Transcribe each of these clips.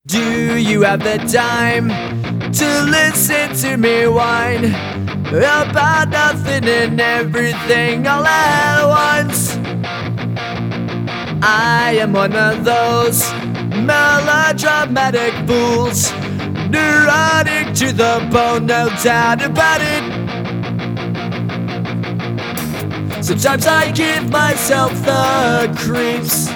Do you have the time to listen to me whine about nothing and everything all at once? I am one of those melodramatic fools, neurotic to the bone, no doubt about it. Sometimes I give myself the creeps.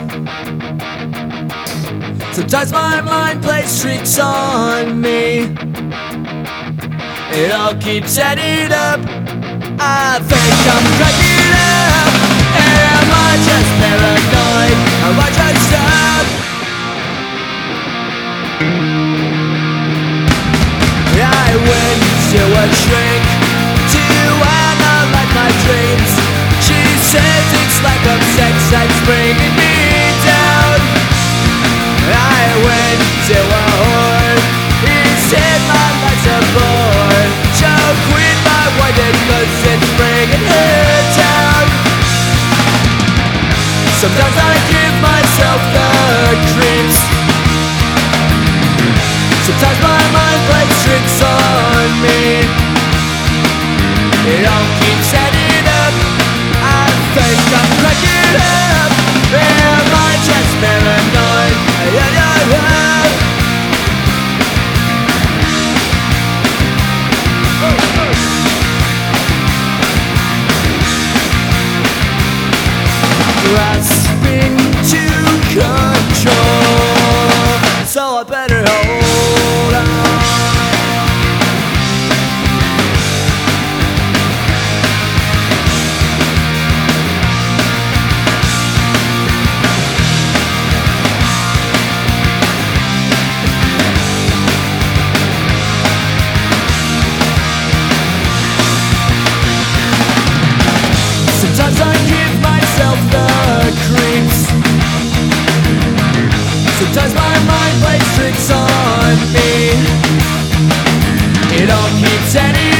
Sometimes my mind plays tricks on me. It all keeps adding up. I think I'm cracking up. Am I just paranoid? Am I just up? I went to a shrink to analyze my dreams. She says it's like a sex that's bringing me down. I went to a whore. He said my life's a bore. So quit my white cause it's bringing her down. Sometimes I give myself the creeps. Sometimes my mind plays tricks on me. It all keeps adding up. I think I'm cracking up. Am I just paranoid? Grasping to control, so I better hold on. Sometimes I give myself the creeps. Sometimes my mind plays tricks on me. It all keeps adding